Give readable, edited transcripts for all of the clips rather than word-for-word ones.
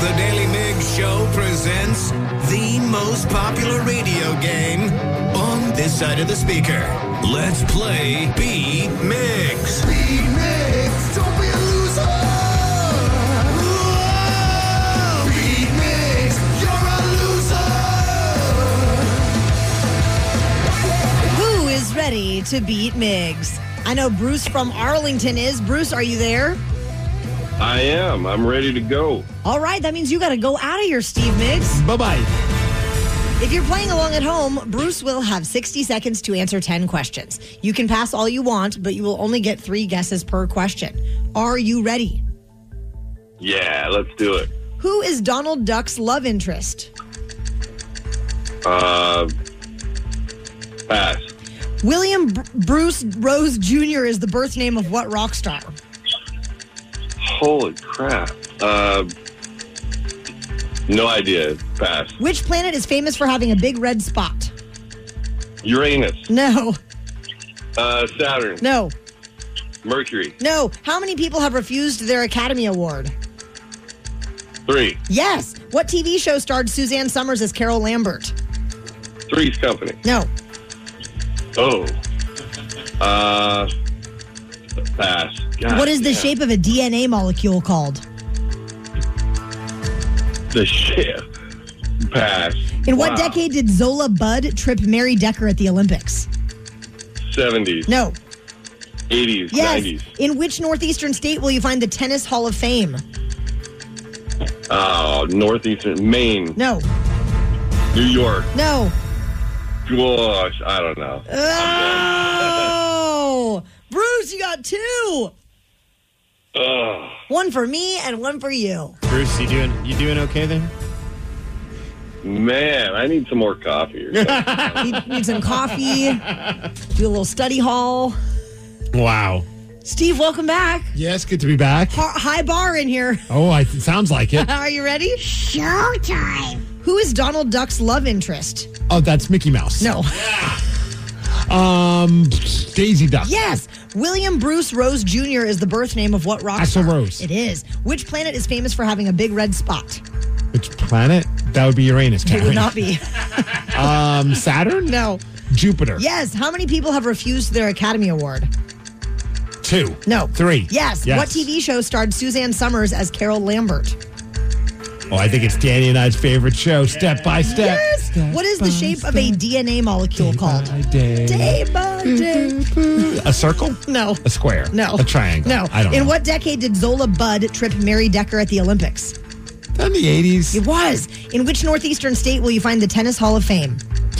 The Daily Migs Show presents the most popular radio game on this side of the speaker. Let's play Beat Migs. Beat Migs, don't be a loser. Whoa! Beat Migs, you're a loser. Who is ready to beat Migs? I know Bruce from Arlington is. Bruce, are you there? I am. I'm ready to go. All right, that means you got to go out of here, Steve Migs. Bye-bye. If you're playing along at home, Bruce will have 60 seconds to answer 10 questions. You can pass all you want, but you will only get 3 guesses per question. Are you ready? Yeah, let's do it. Who is Donald Duck's love interest? Pass. William Bruce Rose Jr. is the birth name of what rock star? Holy crap. No idea. Pass. Which planet is famous for having a big red spot? Uranus. No. Saturn. No. Mercury. No. How many people have refused their Academy Award? 3. Yes. What TV show starred Suzanne Summers as Carol Lambert? Three's Company. No. Oh. Pass. God, What is the shape of a DNA molecule called? The shape. Pass. In what Wow. decade did Zola Budd trip Mary Decker at the Olympics? 70s. No. 80s. Yes. 90s. In which northeastern state will you find the Tennis Hall of Fame? Oh, Northeastern. Maine. No. New York. No. Gosh, I don't know. Oh! Bruce, you got 2. Ugh. 1 for me and 1 for you. Bruce, you doing okay there? Man, I need some more coffee or something. Need some coffee. Do a little study hall. Wow. Steve, welcome back. Yes, good to be back. High bar in here. Oh, it sounds like it. Are you ready? Showtime. Who is Donald Duck's love interest? Oh, that's Mickey Mouse. No. Daisy Duck. Yes. William Bruce Rose Jr. is the birth name of what rock Axl star? Rose. It is. Which planet is famous for having a big red spot? Which planet? That would be Uranus. It would not be. Saturn? No. Jupiter. Yes. How many people have refused their Academy Award? 2. No. 3. Yes. What TV show starred Suzanne Summers as Carol Lambert? Oh, I think it's Danny and I's favorite show, Step by Step. Yes. What is the shape of a DNA molecule called? Day. Day by day. A circle? No. A square? No. A triangle? No. I don't know. In what decade did Zola Budd trip Mary Decker at the Olympics? In the 80s. It was. In which northeastern state will you find the Tennis Hall of Fame?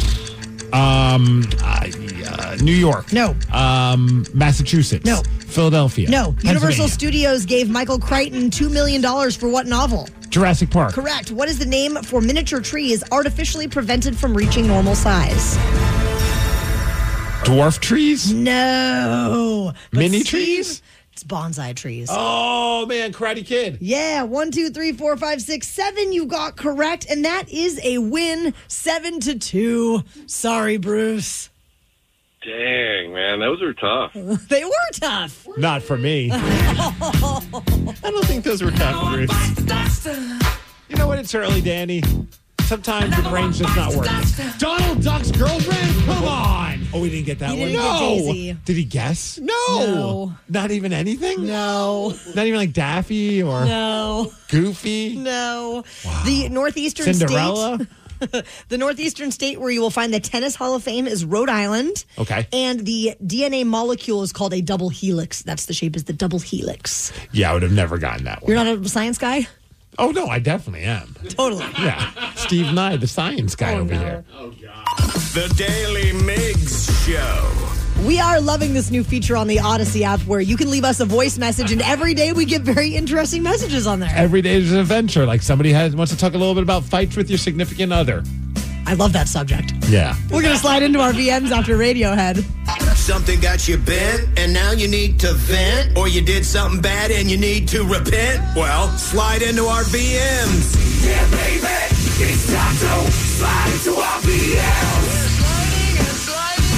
New York. No. Massachusetts. No. Philadelphia. No. Universal Pennsylvania. Studios gave Michael Crichton $2 million for what novel? Jurassic Park. Correct. What is the name for miniature trees artificially prevented from reaching normal size? Dwarf trees? No. But Mini Steve, trees? It's bonsai trees. Oh, man. Karate Kid. Yeah, 1, 2, 3, 4, 5, 6, 7. You got correct, and that is a win, 7-2. Sorry, Bruce. Dang, man, those are tough. They were tough. Not for me. I don't think those were tough, Bruce. You know what? It's early, Danny. Sometimes your brain's just not working. Donald Duck's girlfriend? Come on. Oh, we didn't get that He one. didn't get Daisy. Did he guess? No. Not even anything? No. Not even like Daffy or No. Goofy? No. The northeastern Cinderella? state. The northeastern state where you will find the Tennis Hall of Fame is Rhode Island. Okay. And the DNA molecule is called a double helix. That's the shape is the double helix. Yeah, I would have never gotten that one. You're not a science guy? Oh, no, I definitely am. Totally. Yeah. Steve Nye, the science guy over here. The Daily Migs Show. We are loving this new feature on the Odyssey app where you can leave us a voice message, and every day we get very interesting messages on there. Every day is an adventure. Like somebody wants to talk a little bit about fights with your significant other. I love that subject. Yeah. We're going to slide into our VMs after Radiohead. Something got you bent, and now you need to vent, or you did something bad and you need to repent? Well, slide into our VMs. Yeah, baby, it's time to slide into our VMs.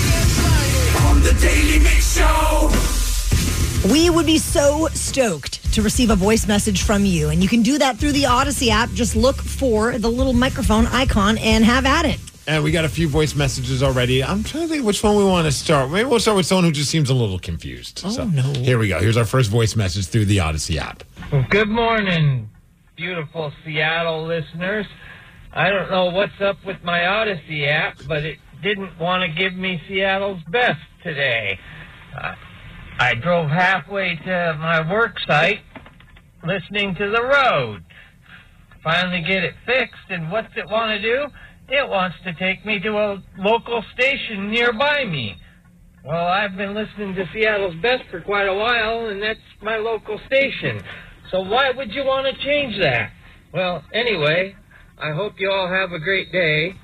On the Daily Mix Show. We would be so stoked to receive a voice message from you. And you can do that through the Odyssey app. Just look for the little microphone icon and have at it. And we got a few voice messages already. I'm trying to think which one we want to start. Maybe we'll start with someone who just seems a little confused. Oh, no. Here we go. Here's our first voice message through the Odyssey app. Good morning, beautiful Seattle listeners. I don't know what's up with my Odyssey app, but it didn't want to give me Seattle's best today. I drove halfway to my work site listening to the road. Finally get it fixed, and what's it want to do? It wants to take me to a local station nearby me. Well, I've been listening to Seattle's best for quite a while, and that's my local station. So why would you want to change that? Well, anyway, I hope you all have a great day.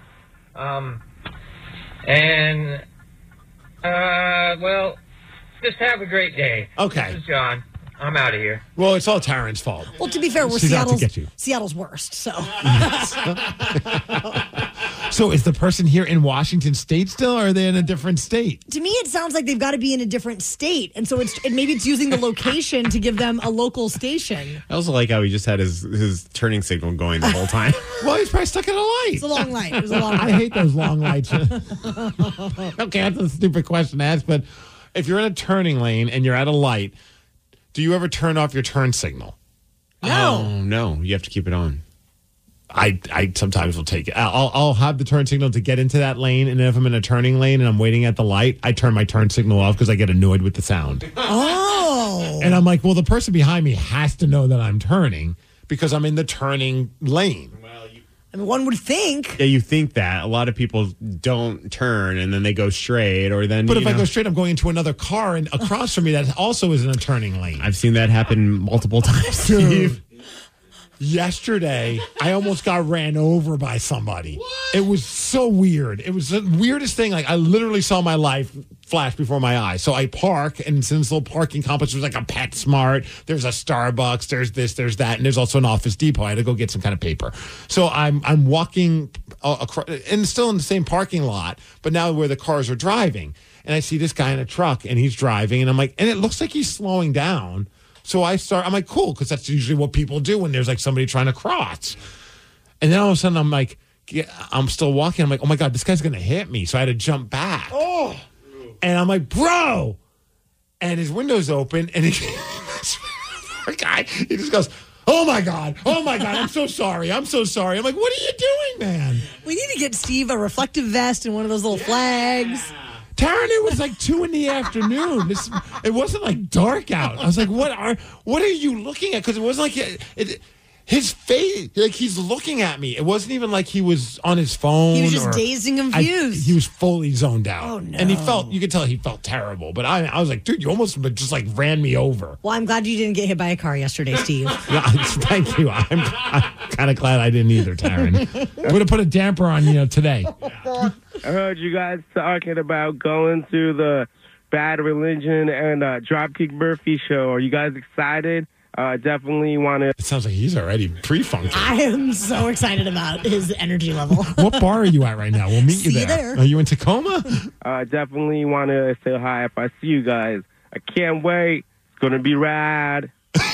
Well, just have a great day. Okay. This is John. I'm out of here. Well, it's all Taryn's fault. Well, to be fair, we're She's out to get you. Seattle's worst. So, So is the person here in Washington State still, or are they in a different state? to me, it sounds like they've got to be in a different state, and so maybe it's using the location to give them a local station. I also like how he just had his turning signal going the whole time. Well, he's probably stuck in a light. It's a long light. It was a long I light. hate those long lights. Okay, that's a stupid question to ask, but if you're in a turning lane and you're at a light, do you ever turn off your turn signal? No. Oh, no. You have to keep it on. I sometimes will take it. I'll have the turn signal to get into that lane, and then if I'm in a turning lane and I'm waiting at the light, I turn my turn signal off because I get annoyed with the sound. Oh. And I'm like, well, the person behind me has to know that I'm turning because I'm in the turning lane. I mean, one would think. Yeah, you think that. A lot of people don't turn, and then they go straight, or then, But if I go straight, I'm going into another car and across from me that also is in a turning lane. I've seen that happen multiple times. Dude, yesterday, I almost got ran over by somebody. What? It was so weird. It was the weirdest thing. Like, I literally saw my life flash before my eyes. So I park, and it's in this little parking complex. There's like a PetSmart. There's a Starbucks. There's this, there's that, and there's also an Office Depot. I had to go get some kind of paper. So I'm walking across, and still in the same parking lot, but now where the cars are driving. And I see this guy in a truck, and he's driving, and I'm like, and it looks like he's slowing down. So I'm like, cool, because that's usually what people do when there's like somebody trying to cross. And then all of a sudden, I'm like, I'm still walking. I'm like, oh my God, this guy's going to hit me. So I had to jump back. Oh. And I'm like, bro. And his window's open. And he just goes, oh my God, I'm so sorry. I'm so sorry. I'm like, what are you doing, man? We need to get Steve a reflective vest and one of those little flags. Taryn, it was like 2 PM. It wasn't like dark out. I was like, what are you looking at? Because it wasn't like his face, like he's looking at me. It wasn't even like he was on his phone. He was just dazed and confused. He was fully zoned out. Oh, no. And you could tell he felt terrible. But I was like, dude, you almost just like ran me over. Well, I'm glad you didn't get hit by a car yesterday, Steve. Yeah, thank you. I'm kind of glad I didn't either, Taryn. Would have put a damper on today. I heard you guys talking about going to the Bad Religion and Dropkick Murphy show. Are you guys excited? Definitely want to. It sounds like he's already pre-funked. I am so excited about his energy level. What bar are you at right now? We'll meet you See you there. there. Are you in Tacoma? Definitely want to say hi if I see you guys. I can't wait. It's going to be rad.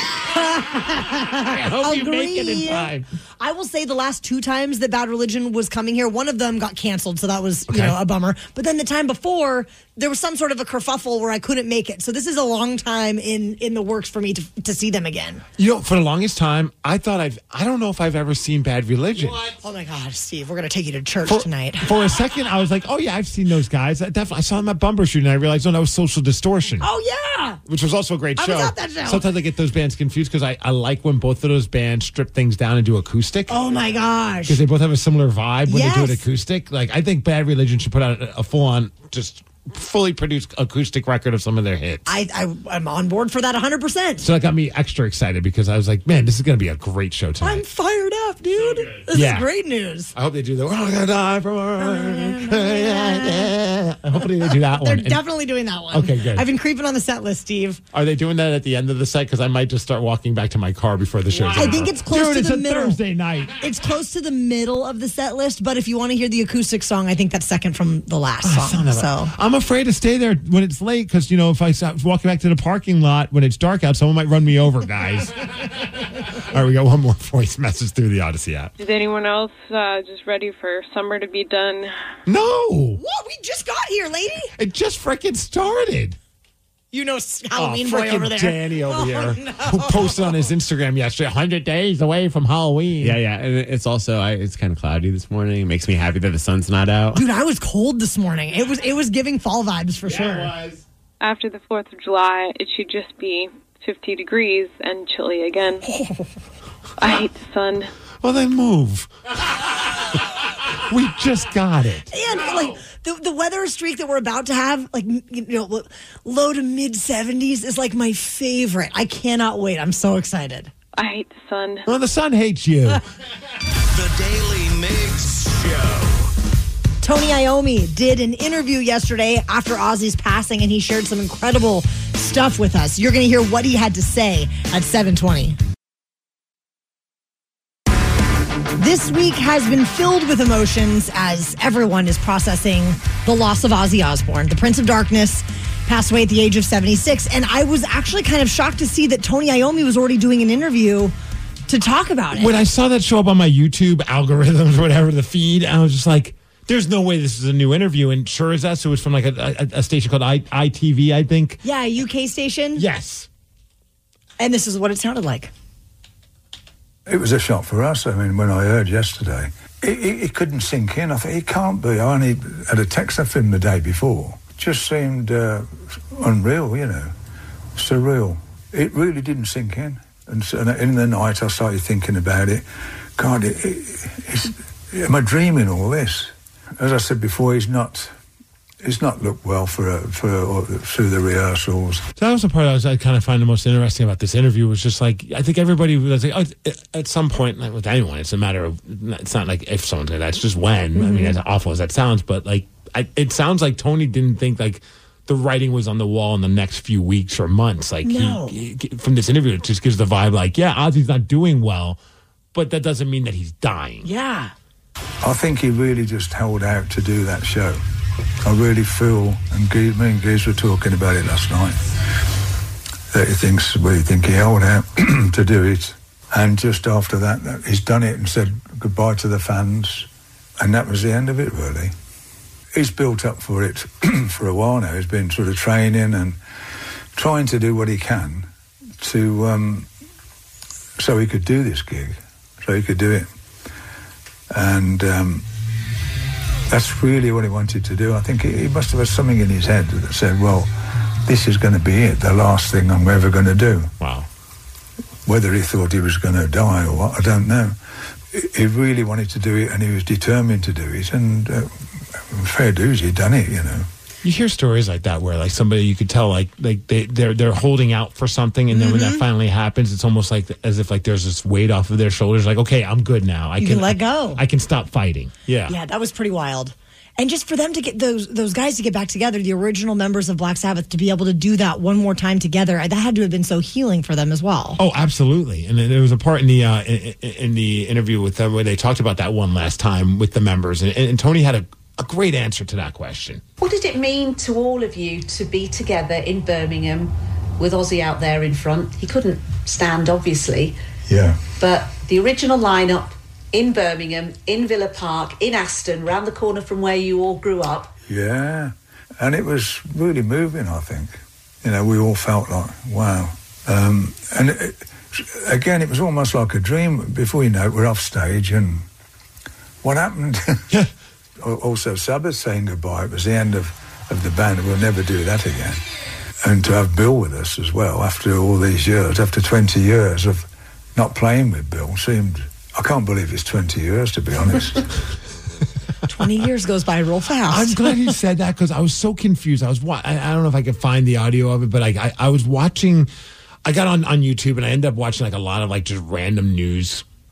I hope you make it in time. I will say the last 2 times that Bad Religion was coming here, one of them got canceled, so that was a bummer. But then the time before, there was some sort of a kerfuffle where I couldn't make it. So this is a long time in the works for me to see them again. For the longest time, I thought I don't know if I've ever seen Bad Religion. What? Oh my gosh, Steve, we're gonna take you to church tonight. For a second, I was like, oh yeah, I've seen those guys. I saw them at Bumbershoot, and I realized, that was Social Distortion. Oh yeah, which was also a great show. I was at that show. Sometimes I get those bands confused because I like when both of those bands strip things down and do acoustic. Oh my gosh, because they both have a similar vibe when Yes. they do it acoustic. Like I think Bad Religion should put out a full-on, just fully produced acoustic record of some of their hits. I'm on board for that 100%. So that got me extra excited because I was like, man, this is going to be a great show tonight. I'm fired up. stuff, dude. This is great news. I hope they do the. Hopefully they do that They're one. definitely doing that one. Okay, good. I've been creeping on the set list, Steve. Are they doing that at the end of the set? Because I might just start walking back to my car before the show's I over. think it's close to It's the a middle. Thursday night. It's close to the middle of the set list, but if you want to hear the acoustic song, I think that's second from the last song. So I'm afraid to stay there when it's late because, if I stop walking back to the parking lot when it's dark out, someone might run me over, guys. All right, we got one more voice message through the Odyssey app. Is anyone else just ready for summer to be done? No. what? We just got here, lady. It just freaking started. You know Halloween boy freaking over there. Danny over here. No. Who posted on his Instagram yesterday, 100 days away from Halloween. Yeah. And it's also, it's kind of cloudy this morning. It makes me happy that the sun's not out. Dude, I was cold this morning. It was giving fall vibes for sure. After the 4th of July, it should just be 50 degrees and chilly again. I hate the sun. Well, then move. We just got it. And like the weather streak that we're about to have, like, low to mid 70s is like my favorite. I cannot wait. I'm so excited. I hate the sun. Well, the sun hates you. The Daily Mix Show. Tony Iommi did an interview yesterday after Ozzy's passing, and he shared some incredible stuff with us. You're going to hear what he had to say at 7:20. This week has been filled with emotions as everyone is processing the loss of Ozzy Osbourne. The Prince of Darkness passed away at the age of 76. And I was actually kind of shocked to see that Tony Iommi was already doing an interview to talk about it. When I saw that show up on my YouTube algorithms or whatever, the feed, I was just like, there's no way this is a new interview. And sure as that, so it was from like a station called ITV, I think. Yeah, a UK station. Yes. And this is what it sounded like. It was a shock for us. I mean, when I heard yesterday, it couldn't sink in. I thought, it can't be. I only had a text off him the day before. Just seemed unreal, surreal. It really didn't sink in. And so, in the night, I started thinking about it. God, am I dreaming all this? As I said before, he's not looked well for through the rehearsals. So that was the part I kind of find the most interesting about this interview was just like, I think everybody was like, at some point, like with anyone, it's a matter of, it's not like if someone's going to, that's just when. Mm-hmm. I mean, as awful as that sounds, but like, it sounds like Tony didn't think like the writing was on the wall in the next few weeks or months. Like he, from this interview, it just gives the vibe like, yeah, Ozzy's not doing well, but that doesn't mean that he's dying. Yeah. I think he really just held out to do that show. I really feel, and me and Giz were talking about it last night, that we think he held out to do it. And just after that, he's done it and said goodbye to the fans. And that was the end of it, really. He's built up for it for a while now. He's been sort of training and trying to do what he can to so he could do this gig, so he could do it. And that's really what he wanted to do. I think he must have had something in his head that said, well, this is going to be it, the last thing I'm ever going to do. Wow. Whether he thought he was going to die or what, I don't know. He really wanted to do it, and he was determined to do it, and fair dues, he'd done it, You hear stories like that where like somebody you could tell like they're holding out for something, and then when that finally happens, it's almost like as if like there's this weight off of their shoulders. Like, okay, I'm good now. I can let go. I can stop fighting. Yeah, yeah, that was pretty wild. And just for them to get those guys to get back together, the original members of Black Sabbath, to be able to do that one more time together, that had to have been so healing for them as well. Oh, absolutely. And there was a part in the interview with them where they talked about that one last time with the members, and Tony had a great answer to that question. What did it mean to all of you to be together in Birmingham with Ozzy out there in front? He couldn't stand, obviously. Yeah. But the original lineup in Birmingham, in Villa Park, in Aston, round the corner from where you all grew up. Yeah. And it was really moving, I think. We all felt like, wow. Again, it was almost like a dream. Before you know it, we're off stage, and what happened? Also, Sabbath saying goodbye. It was the end of the band. We'll never do that again. And to have Bill with us as well after all these years, after 20 years of not playing with Bill, seemed... I can't believe it's 20 years, to be honest. 20 years goes by real fast. I'm glad you said that because I was so confused. I don't know if I could find the audio of it, but I was watching... I got on YouTube and I ended up watching like a lot of like just random news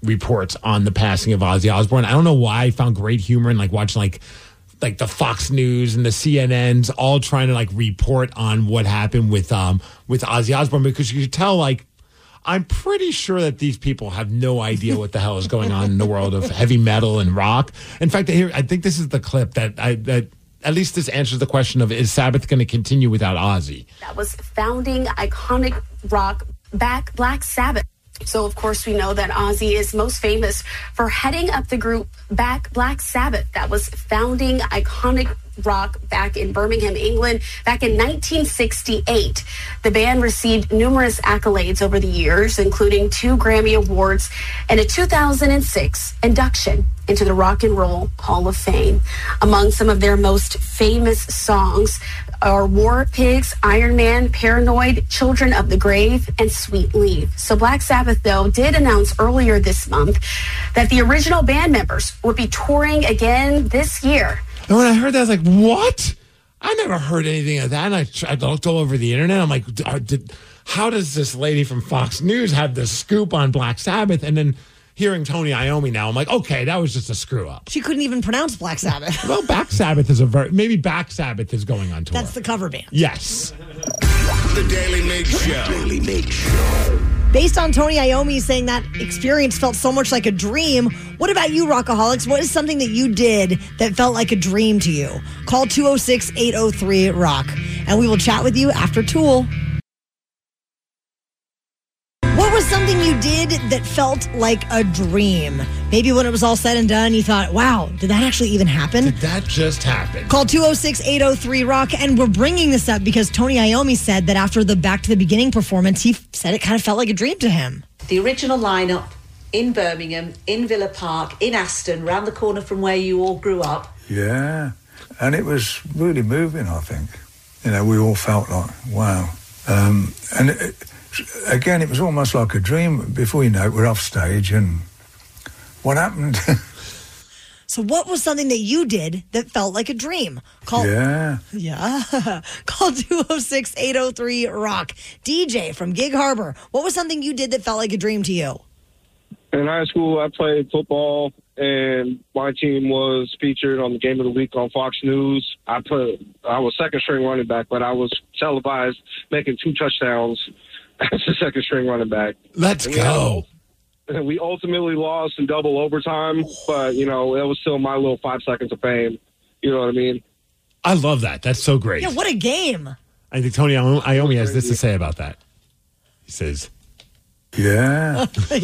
reports on the passing of Ozzy Osbourne. I don't know why I found great humor in like watching like the Fox News and the CNNs all trying to like report on what happened with Ozzy Osbourne, because you could tell like I'm pretty sure that these people have no idea what the hell is going on in the world of heavy metal and rock. In fact, I think this is the clip that at least this answers the question of, is Sabbath going to continue without Ozzy? That was founding iconic rock Black Sabbath. So, of course, we know that Ozzy is most famous for heading up the group Black Sabbath. That was founding iconic rock back in Birmingham, England, back in 1968. The band received numerous accolades over the years, including 2 Grammy Awards and a 2006 induction into the Rock and Roll Hall of Fame. Among some of their most famous songs are War Pigs, Iron Man, Paranoid, Children of the Grave, and Sweet Leaf. So Black Sabbath, though, did announce earlier this month that the original band members would be touring again this year. And when I heard that, I was like, what? I never heard anything of that. And I looked all over the internet. I'm like, how does this lady from Fox News have the scoop on Black Sabbath? And then hearing Tony Iommi now, I'm like, okay, that was just a screw up. She couldn't even pronounce Black Sabbath. Well, Black Sabbath is maybe Black Sabbath is going on tour. That's the cover band. Yes. The Daily Mix Show. Daily Mix Show. Based on Tony Iommi saying that experience felt so much like a dream, what about you, Rockaholics? What is something that you did that felt like a dream to you? Call 206-803-ROCK, and we will chat with you after Tool. What was something you did that felt like a dream? Maybe when it was all said and done, you thought, wow, did that actually even happen? Did that just happen? Call 206-803-ROCK, and we're bringing this up because Tony Iommi said that after the Back to the Beginning performance, he said it kind of felt like a dream to him. The original lineup in Birmingham, in Villa Park, in Aston, round the corner from where you all grew up. Yeah, and it was really moving, I think. You know, we all felt like, wow. Again, it was almost like a dream. Before you know it, we're off stage, and what happened? So what was something that you did that felt like a dream? Call 206-803-ROCK. DJ from Gig Harbor, what was something you did that felt like a dream to you? In high school, I played football, and my team was featured on the Game of the Week on Fox News. I was second-string running back, but I was televised making 2 touchdowns as a second-string running back. Let's go. We ultimately lost in double overtime, but, you know, it was still my little 5 seconds of fame. You know what I mean? I love that. That's so great. Yeah, what a game. I think Tony Iommi has this to say about that. He says, yeah.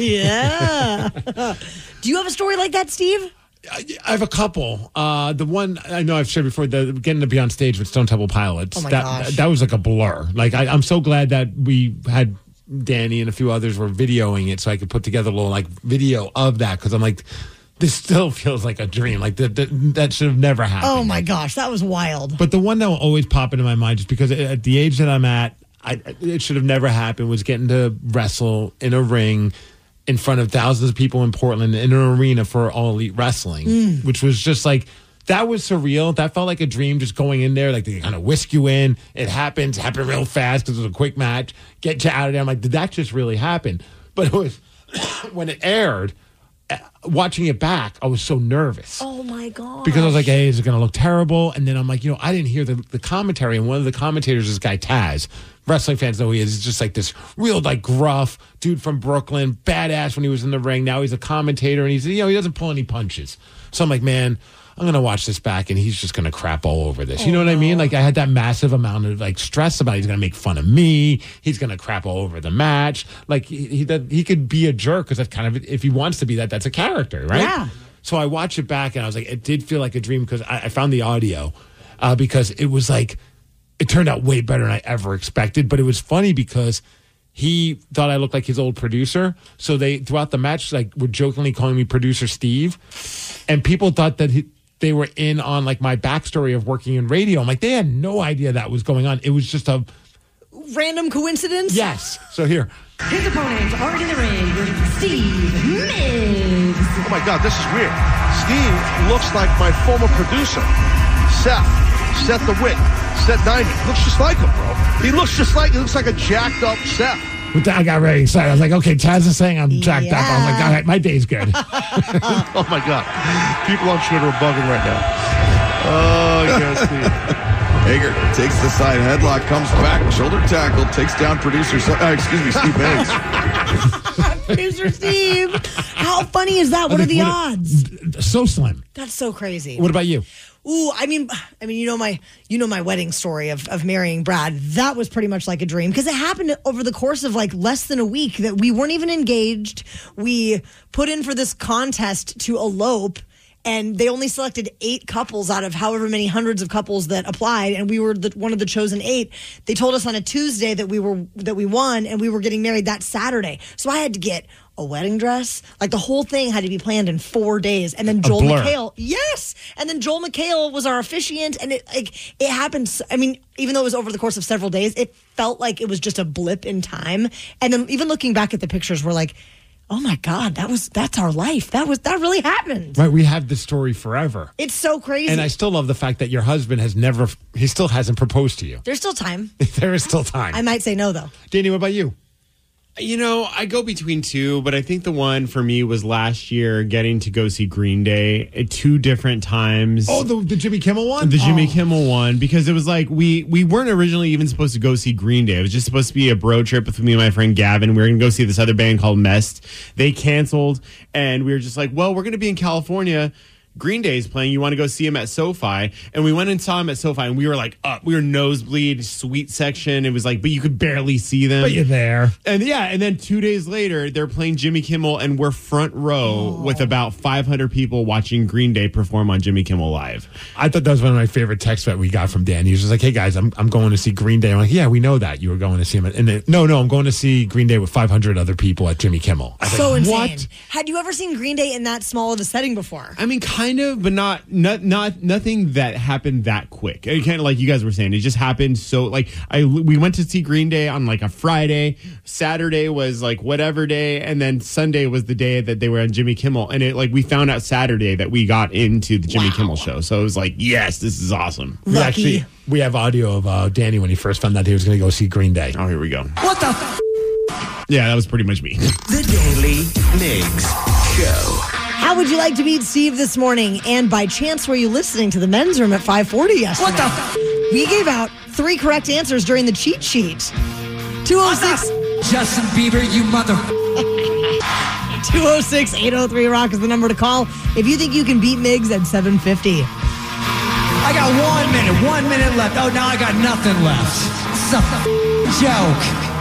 Yeah. Do you have a story like that, Steve? I have a couple. The one I know I've shared before, getting to be on stage with Stone Temple Pilots. Oh my gosh. That was like a blur. Like I'm so glad that we had Danny and a few others were videoing it so I could put together a little like video of that, because I'm like, this still feels like a dream. Like that should have never happened. Oh my gosh, that was wild. But the one that will always pop into my mind, just because at the age that I'm at, it should have never happened, was getting to wrestle in a ring in front of thousands of people in Portland in an arena for All Elite Wrestling, which was just like, that was surreal. That felt like a dream, just going in there. Like, they kind of whisk you in. It happened real fast because it was a quick match. Get you out of there. I'm like, did that just really happen? But it was, when it aired, watching it back, I was so nervous. Oh, my God. Because I was like, hey, is it going to look terrible? And then I'm like, I didn't hear the commentary. And one of the commentators is this guy, Taz. Wrestling fans know who he is. He's just like this real, like, gruff dude from Brooklyn, badass when he was in the ring. Now he's a commentator, and he doesn't pull any punches. So I'm like, man, I'm going to watch this back, and he's just going to crap all over this. You know what I mean? Like, I had that massive amount of, like, stress about it. He's going to make fun of me. He's going to crap all over the match. Like, he could be a jerk, because that's kind of, if he wants to be that, that's a character, right? Yeah. So I watched it back, and I was like, it did feel like a dream, because I found the audio, because it was like, it turned out way better than I ever expected. But it was funny because he thought I looked like his old producer. So they, throughout the match, like, were jokingly calling me Producer Steve. And people thought that they were in on, like, my backstory of working in radio. I'm like, they had no idea that was going on. It was just a random coincidence? Yes. So here. His opponent already in the ring with Steve Miggs. Oh my God, this is weird. Steve looks like my former producer, Seth the Wit, Seth 90. Looks just like him, bro. He looks like a jacked up Seth. I got very excited. I was like, okay, Taz is saying I'm jacked up. I was like, all right, my day's good. Oh, my God. People on Twitter are bugging right now. Oh, yes, Steve. Hager takes the side headlock, comes back, shoulder tackle, takes down producer, Steve Miggs. Producer Steve. How funny is that? What are the odds? So slim. That's so crazy. What about you? Ooh, I mean, you know my wedding story of marrying Brad. That was pretty much like a dream because it happened over the course of like less than a week that we weren't even engaged. We put in for this contest to elope, and they only selected 8 couples out of however many hundreds of couples that applied, and we were one of the chosen 8. They told us on a Tuesday that we won, and we were getting married that Saturday. So I had to get a wedding dress. Like the whole thing had to be planned in 4 days. And then Joel McHale. Yes. And then Joel McHale was our officiant. And it happened. I mean, even though it was over the course of several days, it felt like it was just a blip in time. And then even looking back at the pictures, we're like, oh my God, that's our life. That really happened. Right. We have this story forever. It's so crazy. And I still love the fact that your husband he still hasn't proposed to you. There's still time. There is still time. I might say no though. Danny, what about you? You know, I go between 2, but I think the one for me was last year getting to go see Green Day at 2 different times. Oh, the Jimmy Kimmel one? The Jimmy Kimmel one, because it was like we weren't originally even supposed to go see Green Day. It was just supposed to be a bro trip with me and my friend Gavin. We were going to go see this other band called Mest. They canceled, and we were just like, well, we're going to be in California. Green Day is playing. You want to go see him at SoFi? And we went and saw him at SoFi, and we were like up. We were nosebleed, suite section. It was like, but you could barely see them. But you're there. And and then 2 days later, they're playing Jimmy Kimmel, and we're front row with about 500 people watching Green Day perform on Jimmy Kimmel Live. I thought that was one of my favorite texts that we got from Dan. He was just like, hey guys, I'm going to see Green Day. I'm like, yeah, we know that you were going to see him. And then, no, I'm going to see Green Day with 500 other people at Jimmy Kimmel. So insane. What? Had you ever seen Green Day in that small of a setting before? I mean, kind of, but not nothing that happened that quick. It kind of like you guys were saying, it just happened. So like we went to see Green Day on like a Friday. Saturday was like whatever day, and then Sunday was the day that they were on Jimmy Kimmel. And it like we found out Saturday that we got into the Jimmy Kimmel show. So it was like, yes, this is awesome. We have audio of Danny when he first found out he was going to go see Green Day. Oh, here we go. What the? Yeah, that was pretty much me. The Daily Migs Show. How would you like to meet Steve this morning? And by chance, were you listening to the men's room at 5:40 yesterday? What the? We gave out 3 correct answers during the cheat sheet. 206. Justin Bieber, you mother. 206-803-ROCK is the number to call if you think you can beat Migs at 750. I got 1 minute left. Oh, now I got nothing left. It's a joke.